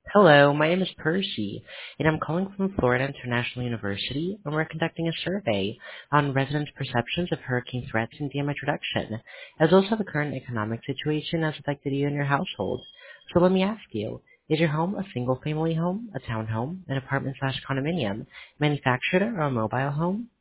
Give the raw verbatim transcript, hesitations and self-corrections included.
Hello, my name is Percy, and I'm calling from Florida International University, and we're conducting a survey on residents' perceptions of hurricane threats and damage reduction, as well as the current economic situation has affected you and your household. So let me ask you, is your home a single-family home, a townhome, an apartment slash condominium, manufactured or a mobile home?